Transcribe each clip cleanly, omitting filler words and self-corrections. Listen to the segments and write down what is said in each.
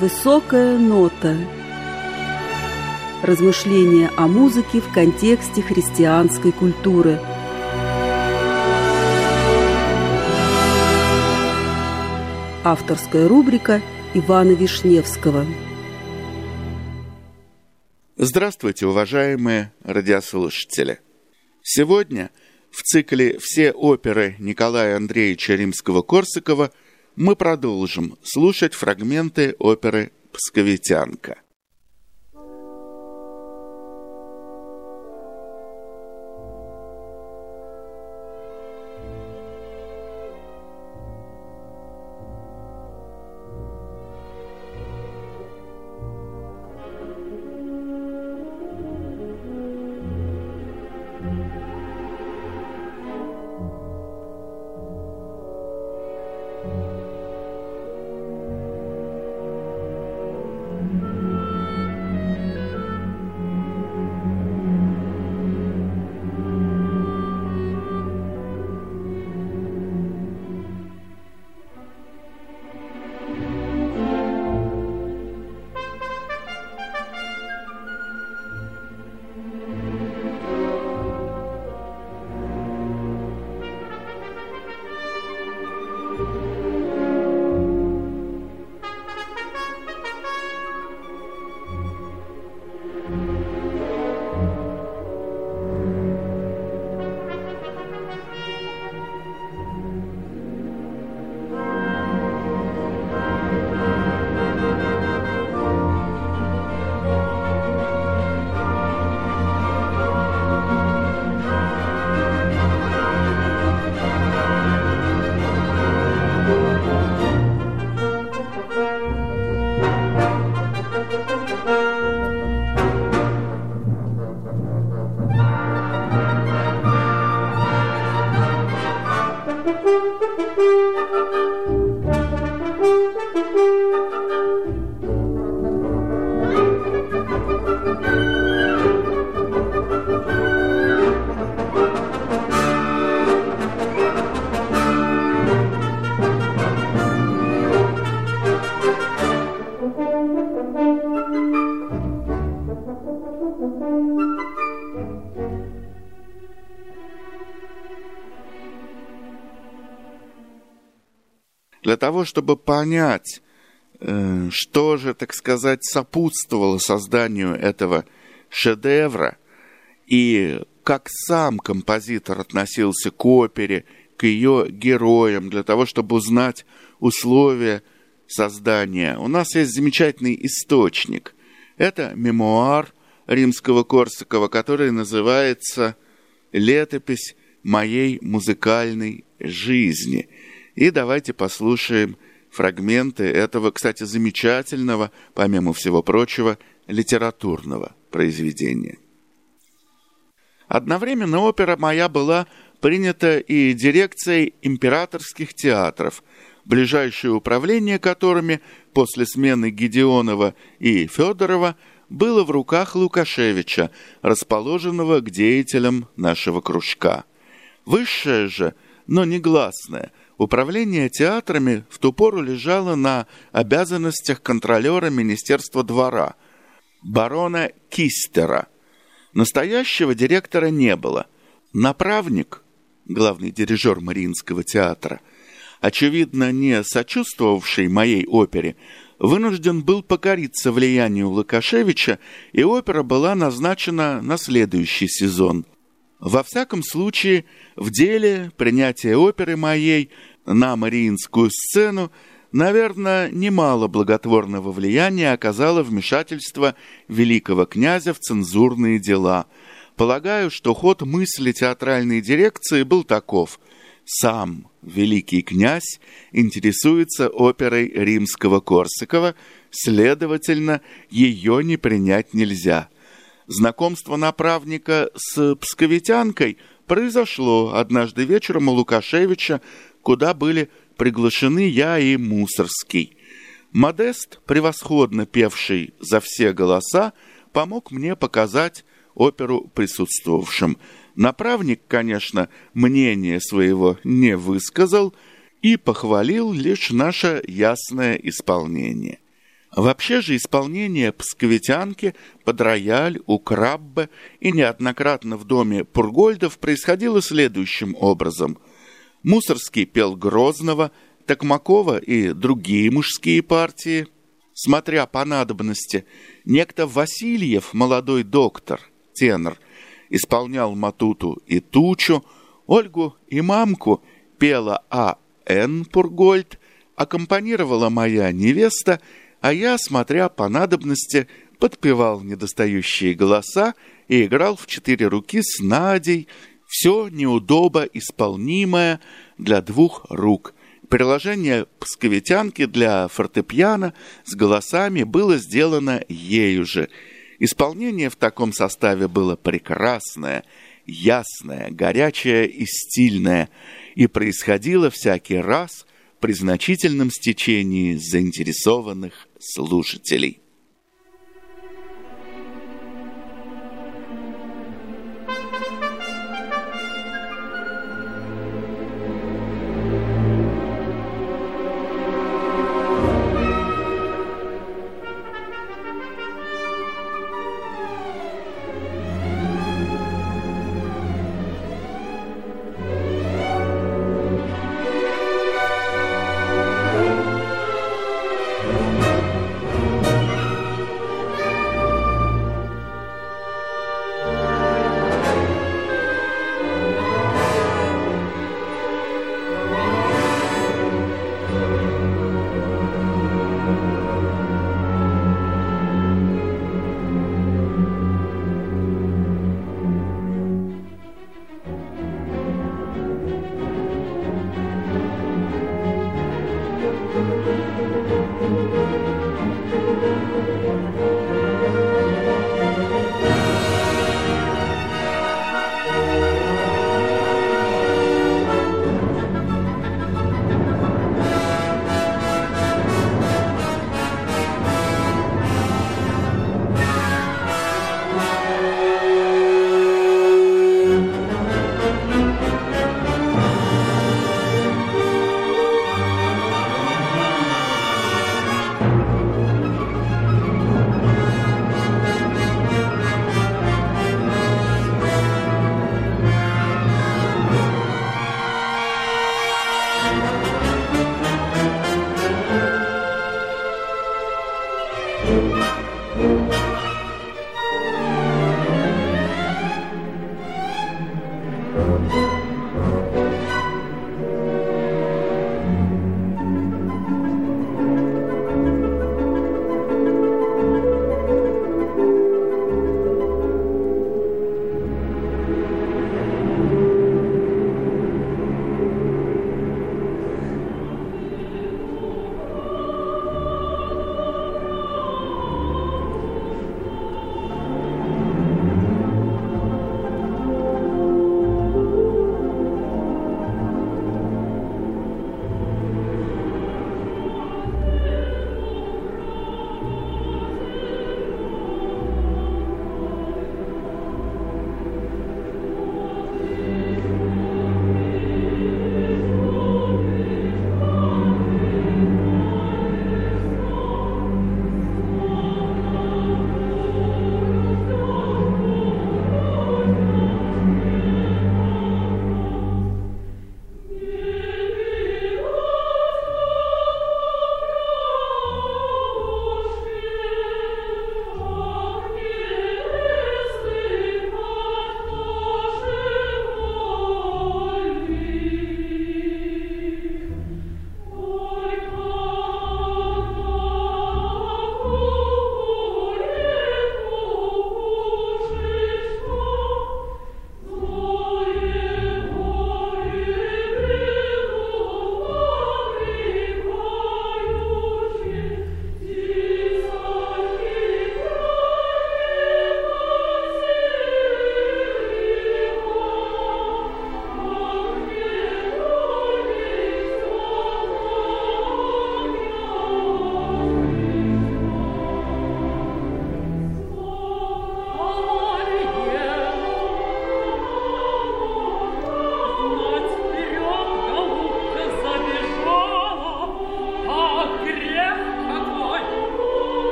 Высокая нота. Размышления о музыке в контексте христианской культуры. Авторская рубрика Ивана Вишневского. Здравствуйте, уважаемые радиослушатели! Сегодня в цикле «Все оперы Николая Андреевича Римского-Корсакова» мы продолжим слушать фрагменты оперы «Псковитянка». Для того, чтобы понять, что же, так сказать, сопутствовало созданию этого шедевра и как сам композитор относился к опере, к ее героям, для того, чтобы узнать условия создания, у нас есть замечательный источник. Это мемуар Римского-Корсакова, который называется «Летопись моей музыкальной жизни». И давайте послушаем фрагменты этого, кстати, замечательного, помимо всего прочего, литературного произведения. Одновременно опера моя была принята и дирекцией императорских театров, ближайшее управление которыми после смены Гедеонова и Федорова было в руках Лукашевича, расположенного к деятелям нашего кружка. Высшее же, но негласное, управление театрами в ту пору лежало на обязанностях контролера Министерства двора, барона Кистера. Настоящего директора не было. Направник, главный дирижер Мариинского театра, очевидно, не сочувствовавший моей опере, вынужден был покориться влиянию Лукашевича, и опера была назначена на следующий сезон. Во всяком случае, в деле принятия оперы моей на Мариинскую сцену, наверное, немало благотворного влияния оказало вмешательство великого князя в цензурные дела. Полагаю, что ход мысли театральной дирекции был таков: сам великий князь интересуется оперой Римского-Корсакова, следовательно, ее не принять нельзя. Знакомство направника с псковитянкой произошло однажды вечером у Лукашевича, куда были приглашены я и Мусорский. Модест, превосходно певший за все голоса, помог мне показать оперу присутствовавшим. Направник, конечно, мнения своего не высказал и похвалил лишь наше ясное исполнение. Вообще же исполнение псковитянки под рояль у Краббе и неоднократно в доме Пургольдов происходило следующим образом. Мусорский пел Грозного, Токмакова и другие мужские партии. Смотря по надобности, некто Васильев, молодой доктор, тенор, исполнял Матуту и Тучу, Ольгу и Мамку пела А.Н. Пургольд, аккомпанировала моя невеста, а я, смотря по надобности, подпевал недостающие голоса и играл в 4 руки с Надей, все неудобо исполнимое для 2 рук. Приложение псковитянки для фортепиано с голосами было сделано ею же. Исполнение в таком составе было прекрасное, ясное, горячее и стильное, и происходило всякий раз при значительном стечении заинтересованных слушателей.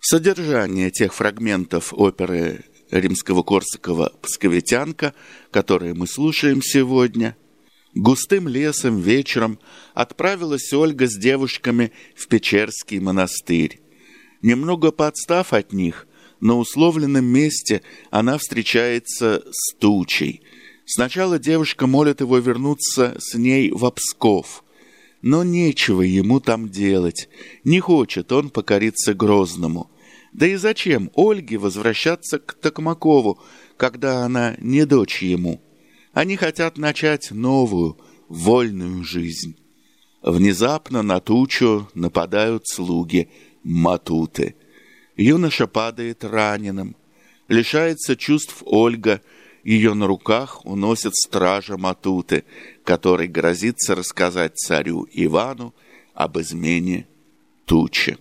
Содержание тех фрагментов оперы Римского-Корсакова «Псковитянка», которые мы слушаем сегодня. Густым лесом вечером отправилась Ольга с девушками в Печерский монастырь. Немного поотстав от них, на условленном месте она встречается с Тучей. Сначала девушка молит его вернуться с ней в Псков, но нечего ему там делать, не хочет он покориться Грозному. Да и зачем Ольге возвращаться к Токмакову, когда она не дочь ему? Они хотят начать новую, вольную жизнь. Внезапно на Тучу нападают слуги Матуты. Юноша падает раненым. Лишается чувств Ольга. Ее на руках уносит стража Матуты, который грозится рассказать царю Ивану об измене Тучи.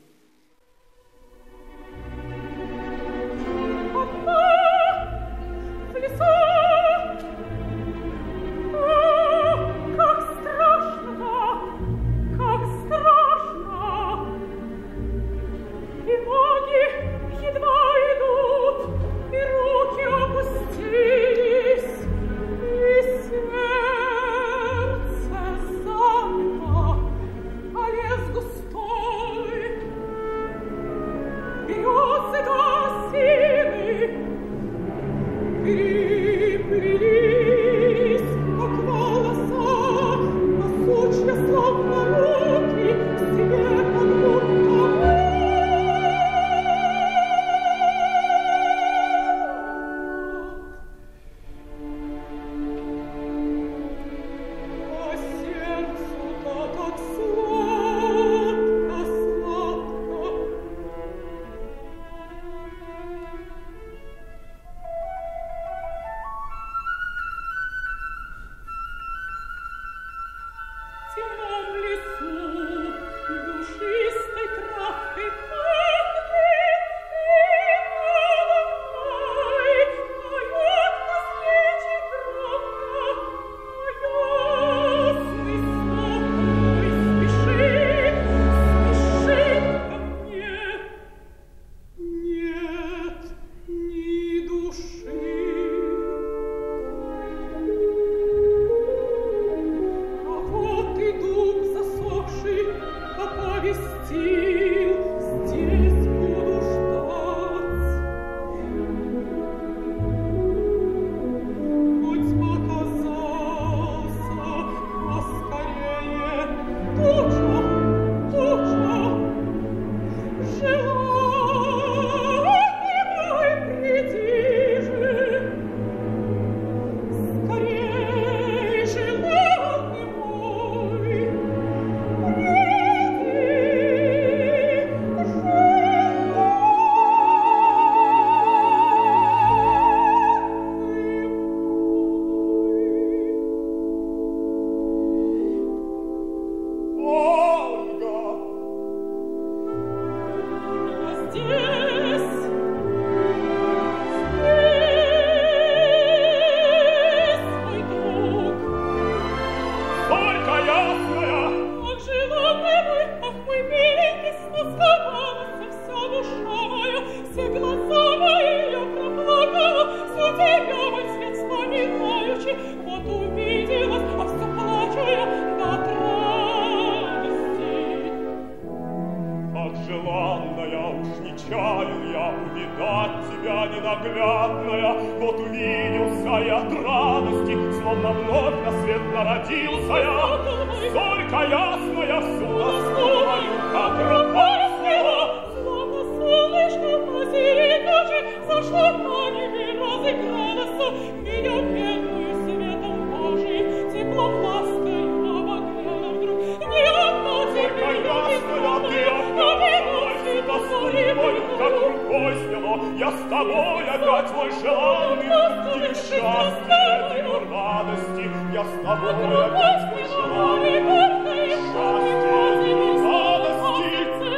Я с тобой опять мой желанный, и счастье, и радости, я с тобой опять мой желанный, счастье, и радости.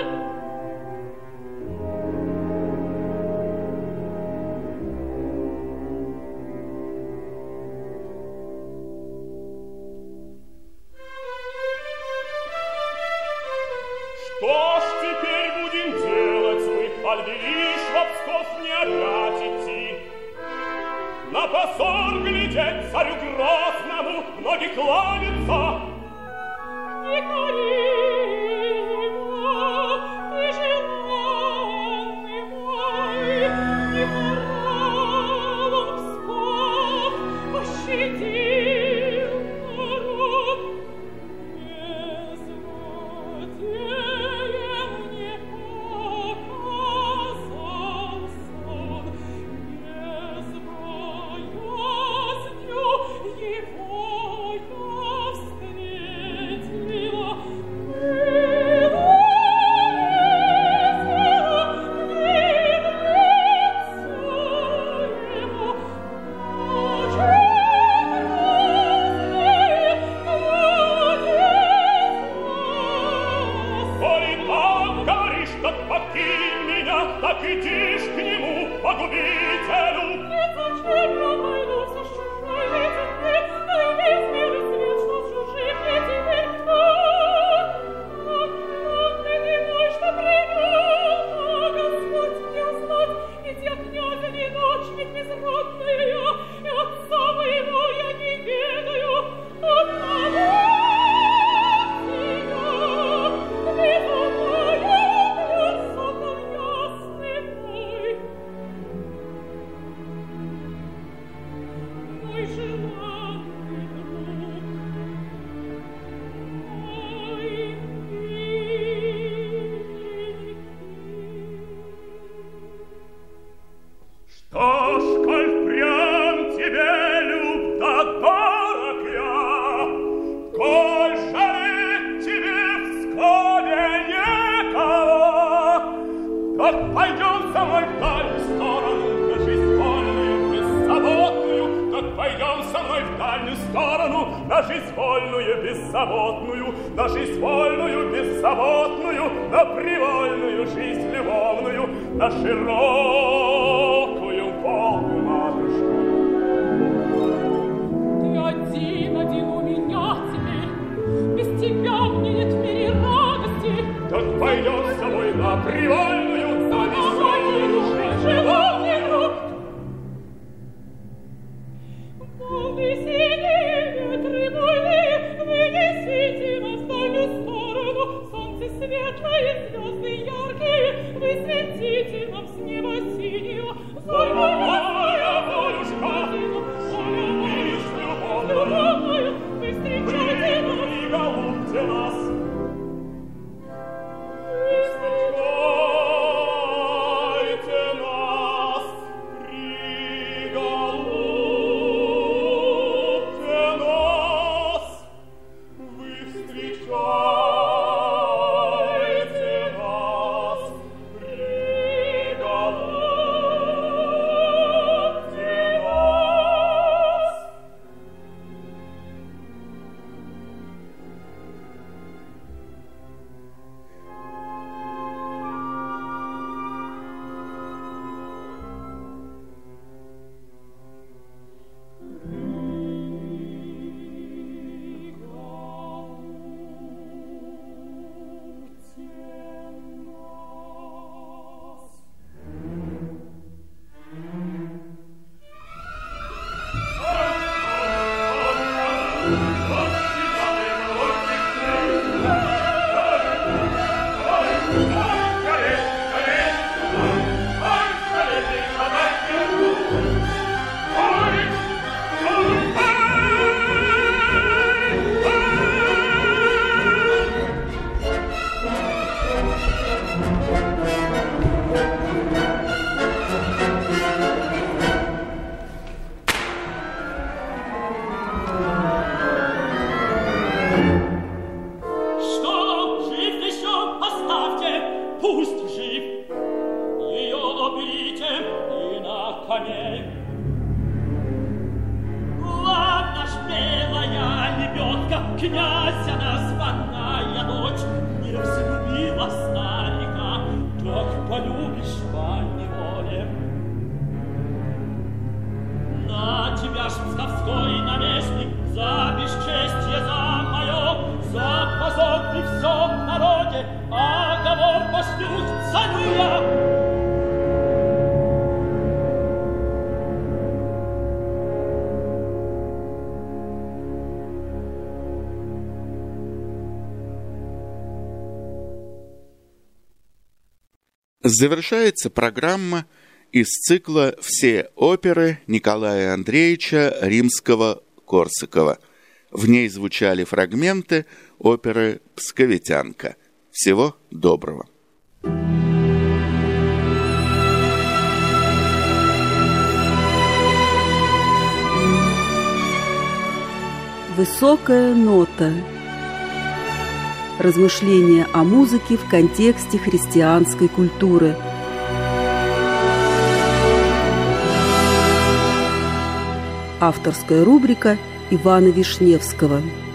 Что ж теперь будем делать мы, аль велишь во Псков мне опять идти. На позор глядеть царю грозному, ноги кланяться. Не кори его, ты желанный мой, не пора вам Псков пощадил народ. Не злодеем мне показал сон, не с боязнью его я встретила. Коли так говоришь, так покинь меня, так идишь к нему, погубителю. Нет, зачем я пойду со чужой теперь, да и весь мир свет, что в чужих я теперь так. Ты мой, что привел, а Господь мне узнать, ведь я князя не дочь, ведь безродная я, и отца моего я не ведаю. Одного Что ж, коль впрямь тебе люб да дорог я, коль жалеть тебе в Пскове некого, так пойдем со мной в дальнюю сторону, на жизнь вольную, беззаботную, так пойдем со мной в дальнюю сторону, на жизнь вольную, беззаботную, на жизнь вольную, беззаботную, на привольную жизнь любовную, на широкую Волгу матушку. Ты один у меня теперь, без тебя мне нет в мире радости. Так пойдем с тобой на привольную, на веселую жизнь любовную. Волны синие, ветры буйные, вынесите нас в дальнюю сторону. Солнце светлое, звезды яркие, вы светите нам с неба синего. Моя волюшка, и с любовную, вы встречайте нас. и голубьте нас. Князя названная дочь не разлюбила старика, так полюбишь по неволе. На тебя ж псковской наместник за бесчестье, за мое, за позор при всем народе оговор пошлют царю я. Завершается программа из цикла «Все оперы» Николая Андреевича Римского-Корсакова. В ней звучали фрагменты оперы «Псковитянка». Всего доброго. Высокая нота. Размышления о музыке в контексте христианской культуры. Авторская рубрика Ивана Вишневского.